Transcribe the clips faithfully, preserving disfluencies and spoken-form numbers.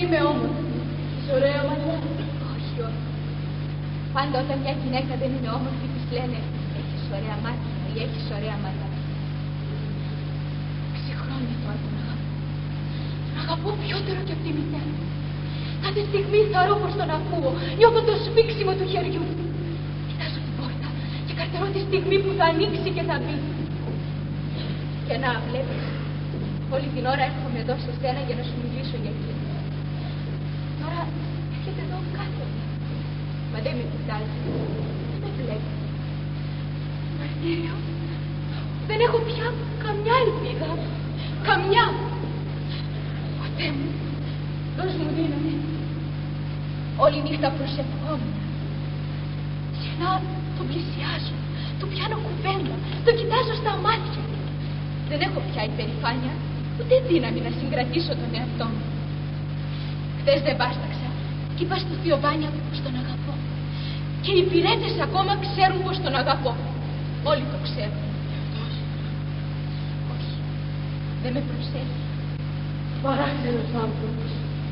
είμαι όμορφη. Έχεις ωραία μαλλιά. Όχι, όχι. Πάντα όταν μια γυναίκα δεν είναι όμορφη, της λένε έχεις ωραία μάτια ή έχεις ωραία μαλλιά. Ξεχρόνια τώρα τον αγαπώ. Τον αγαπώ πιότερο και από τη μητέρα. Κάθε στιγμή θαρώ πως τον ακούω. Νιώθω το σφίξιμο του χεριού. Κοιτάζω την πόρτα και καρτερώ τη στιγμή που θα ανοίξει και θα μπει. Και να βλέπεις, όλη την ώρα έρχομαι εδώ σε σένα για να σου μιλήσω για εκείνο. Τώρα έρχεται εδώ κάτω. Μα δεν με κοιτάζει. Δεν με βλέπει. Μαρτύριο, δεν έχω πια καμιά ελπίδα. Καμιά. Ο Θεέ μου, δώσ' μου δύναμη. Όλη νύχτα προσευχόμουν. Συχνά τον πλησιάζω, του πιάνω κουβέντα, τον κοιτάζω στα μάτια. Δεν έχω πια υπερηφάνεια, ούτε δύναμη να συγκρατήσω τον εαυτό μου. Χθες δεν βάσταξα και είπα στο θείο Βάνια πως τον αγαπώ. Και οι υπηρέτες ακόμα ξέρουν πως τον αγαπώ. Όλοι το ξέρουν. Όχι, δεν με προσέχει. Παράξενος άνθρωπος.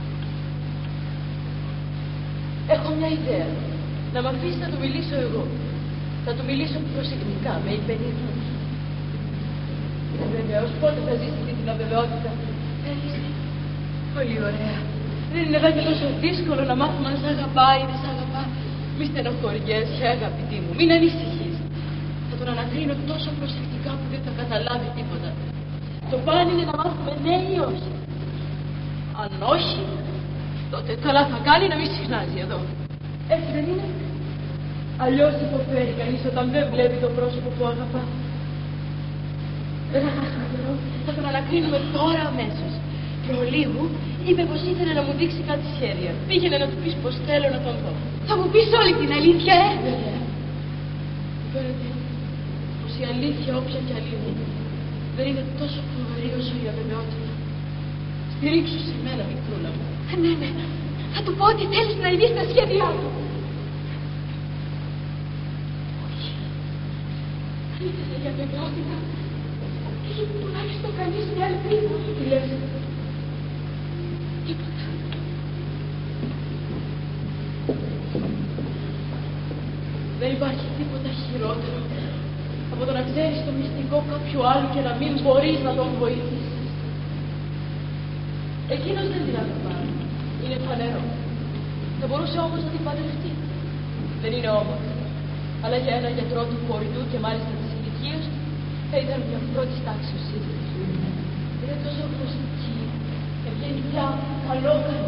Έχω μια ιδέα. Να μ' αφήσει να του μιλήσω εγώ. Θα του μιλήσω προσεκτικά, με υπενήφανος. Είμαι βεβαίως πότε θα ζήσει αυτή την αβεβαιότητα. Θέλεις. Πολύ ωραία. Δεν είναι εδώ και τόσο δύσκολο να μάθουμε αν σ' αγαπάει ή δεν σ' αγαπά. Μη στενοχωριέσαι, αγαπητή μου. Μην ανησυχείς. Θα τον ανακρίνω τόσο προσεκτικά που δεν θα καταλάβει τίποτα. Το παν είναι να μάθουμε ναι ή όχι. Αν όχι, τότε καλά θα κάνει να μην συχνάζει εδώ. Έτσι δεν είναι. Αλλιώς υποφέρει κανείς όταν δεν βλέπει το πρόσωπο που αγαπά. Δεν θα χάσουμε καιρό. Θα τον ανακρίνουμε τώρα αμέσως. Προλίγου είπε πως ήθελε να μου δείξει κάτι σχέδια. Πήγαινε να του πεις πως θέλω να τον δω. Θα μου πεις όλη την αλήθεια, ε! Βέβαια. Φαίνεται πως η αλήθεια, όποια κι άλλη είναι, δεν είναι τόσο φοβερή όσο η αβεβαιότητα. Στηρίξου σε μένα, μικρούλα μου. Ναι, ναι. Θα του πω ότι θέλεις να ειδείς τα σχέδιά του. Όχι. Αν ήθελε για βεβαιότητα, είχε τουλάχιστον κανείς μια ελπίδα. Τι λες? Τίποτα. Δεν υπάρχει τίποτα χειρότερο από το να ξέρεις το μυστικό κάποιου άλλου και να μην μπορείς να τον βοηθήσεις. Εκείνος δεν την αγαπάει. Είναι φανερό. Θα μπορούσε όμως να την παντρευτεί. Δεν είναι όμορφη. Αλλά για ένα γιατρό του χωριτού και μάλιστα της ηλικίας θα ήταν μια πρώτη τάξη σύζυγος. Είναι τόσο γνωστική και βγαίνει πια καλό